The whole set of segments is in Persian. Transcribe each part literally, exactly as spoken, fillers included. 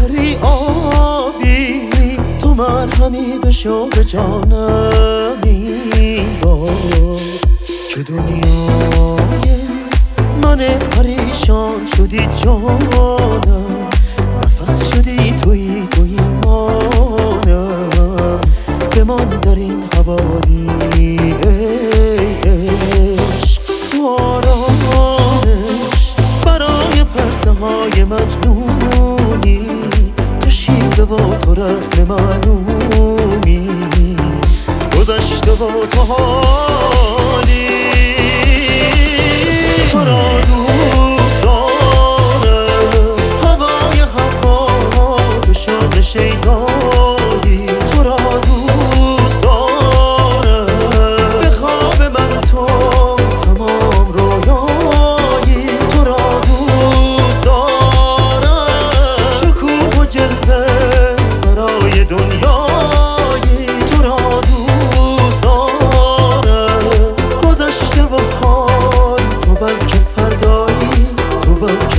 بهری آبی، تو مرهمی بشو به جانم این بار که دنیای من پریشان شدی جانم، نفس شدی توی توی مانم، بمان در این حوالی ای عشق، تو آرامش برای پرسه های مجنونی، تو شیوه و تو رسم معلومی، گذشته و تو حالی، تو را دوست دارم، هوای هوا تو شاد شیدایی، تو را دوست دارم، به خواب من تو تمام رویایی، تو را دوست دارم، شکوه و جلوه برای دنیایی، تو را دوست دارم، گذشته و حال تو بلکه فردایی، تو بلکه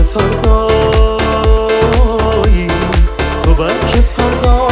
فردایی، تو بلکه فردایی.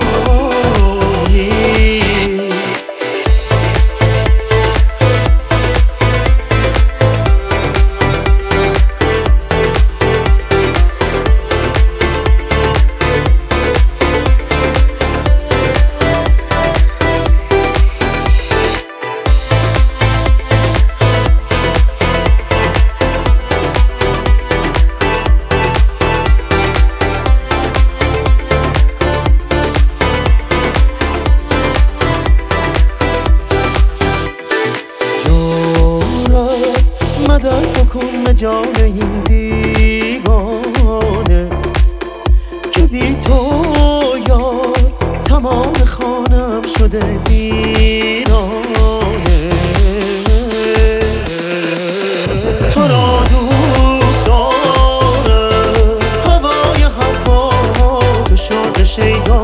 مدد بکن به جان این دیوانه که بی تو یار تمام خانم شده ویرانه، تو را دوست دارم، هوای هوا تو شاد شیدا